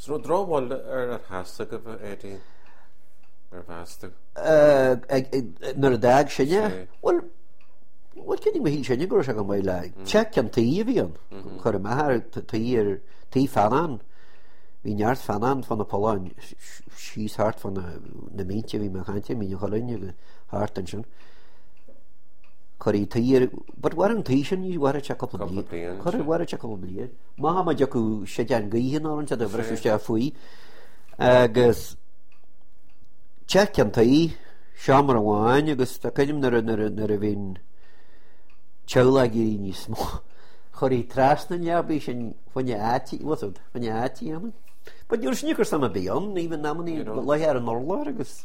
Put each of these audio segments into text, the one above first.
So dráháil ar hasasta go bh éí ar bheasta. Nar a dag sinne? Well cinnig hí sinne go se go mé le. Te an taí bhíon chur methir tí fanan. Bhí neart fanan fan na Poláin síos hart fan na méinte bhí me chainte mí cholinne go hart an sin. Choirí taíir, but war an taí sin í war te couple blian. Choir war te couple blian. Má ha de acu sé an gaíhan áan te a bhreiste a faoi agus te an taí seaamar amháin agus tá ceidim nar a bhín teula í níos mó. Choirí trasna neabbí sin fanne átí wasad fanne átí anna. But dúr snígur sam a bíon, even námaní lehéar an orla agus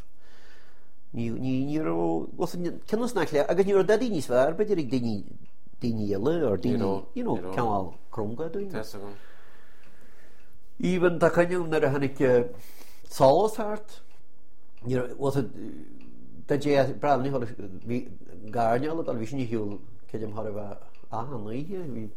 Cenas nach le agus níor dadí níos bhar, beidir ag daoine eile ar daoine ceáil crunga dúin. Even tá caineum nar a hanig sálasthart dé braní gáneal a bhí sin hiúil ceidim thar bheith ahannaíthe bhí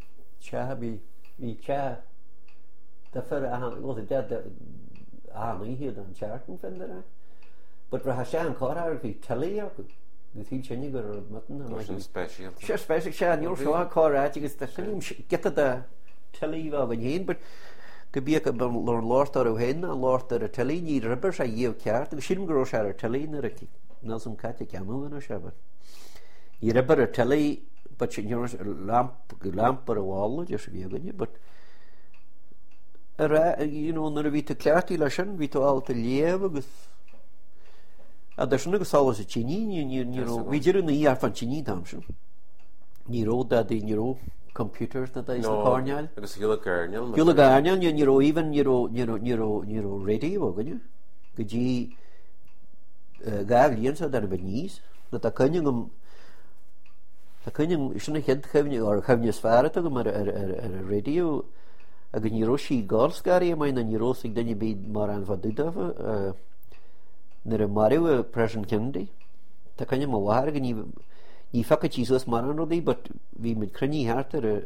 te de fer ahannaíthe an teartn fendere. But ra sé an choir bhí talí acu gus hí sinne gur matan sé spéisiach sé an seo choráid agus get a talí bh an héin, but go bí lor láirtar ó héna an láirtar a talí ní ribar a dhéomh ceart, agus sin goró sé ar talí na ná som caite ceanúna sebe. Í ribar a talí but sin lampar a bhála de sé bhéganne, but nar a bhí a ceartí lei sin bhí áilta léamh agus a dar sin agus sálas a tíní bhíidir na íar fan tíní tam sin. Níró a níró computers na cáneil. Agus hiúla gáneil. Hiúla gáneil níró even níró radio ganne. Go dtí gáh líonsa dar ba níos, na tá cynning sinna chead chefne ar chefne sfáirta go mar ar radio a go níró sí gáilscarí a main na nírósigh daine bíd mar an fadúdafa nar a mariú President Kennedy. Tá cenne má bhhar go ní facatí sos mar an rodí, but bhí mid cruní háart ar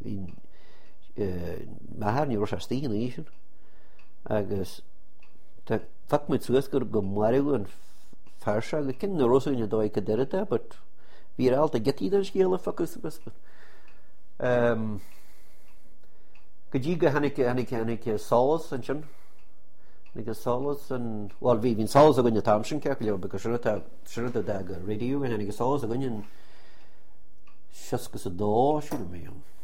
methar ní ros stína í sin agus tá fac mid suas gur go mariú an farsa go cin na rosaúine dóid go deirita, but bhí alta getí an scéala facus agus go dtí go hanig sálas an sin agus sálas an bhil bhí hín sálas a gunne tam sin ce le begus siúta de go radio an agus sálas a gunne siosgus a dá siú mé.